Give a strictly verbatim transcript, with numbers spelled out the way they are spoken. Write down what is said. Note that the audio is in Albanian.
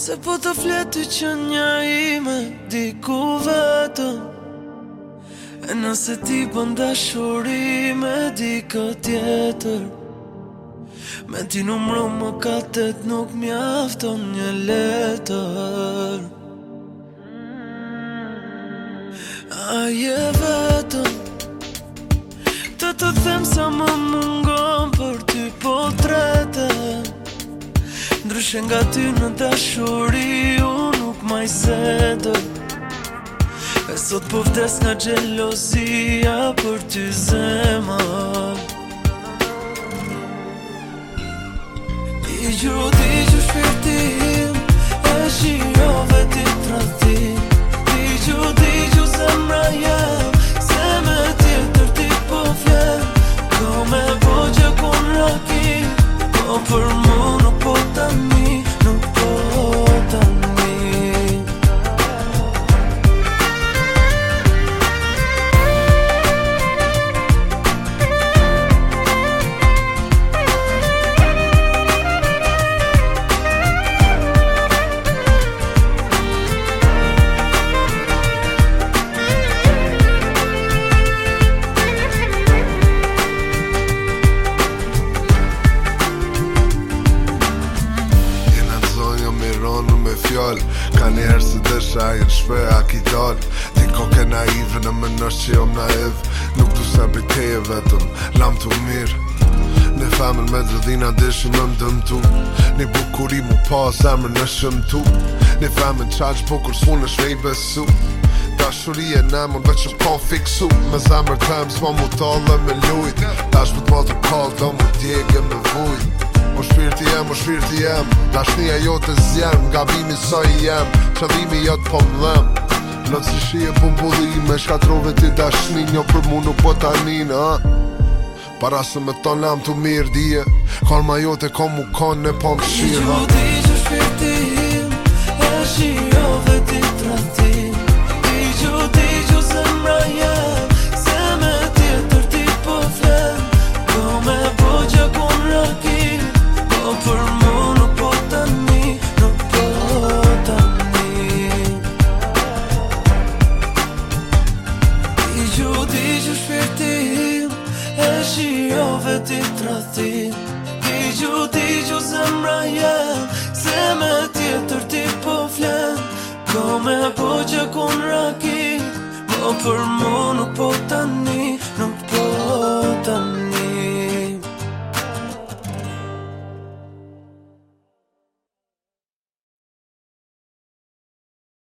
Se po të fleti që nja ime diku vetëm, e nëse ti bën dashuri me dikë tjetër, me ti numru më katet nuk mjafton një letër. A je vetëm të të them sa më mungon për ty po trete, ndryshe nga ty në dashuri unë nuk maj sedër. E sot po vdes nga xhelozia për ty zemër. Digju, digju shpirti im, e shijove ti tradhtim. Digju, digju zemra jem, se me tjetër ti po vjen. Ko me po që kun raki, po për mu nuk po tani, nuk po tani. Ka njerë se dësha jenë shpe a ki dal. Ti ko ke naive në më nësht që jom naiv. Nuk du se për teje vetëm, lam të mirë. Në femën me dëdhina dëshim më mdëmtu. Një bukuri mu pa zemër në shëmtu. Një femën qaq bukur s'mu në shvej besu. Dashurie në mund veç që kon fiksu. Me zemër tem s'ma mu tallë me lujt. Tash vët ma të kall do mu djegë me vujt. O shpirti jem, o shpirti jem, dashnia jote zjem, gabimi sa i jem, qëllimi jot po m'dhem. Në të si shie bumbullime, shkatrove ti dashni, njo për mu nuk po tanin, ha? Para se me ton lam të mirë dije, kalma jote ko mu kon ne po m'shirë, ha? Digju, digju shpirti im, e shijove ti tradhtim. Digju, digju zemra jem, se me tjetër ti po vjen. Ko me po që kun raki, po për mu nuk po tani, nuk po tani. Digju, digju shpirti im, e shijove ti tradhtim. Digju, digju zemra jem, se me tjetër ti po vjen. Ko me po që kun raki, po për mu nuk po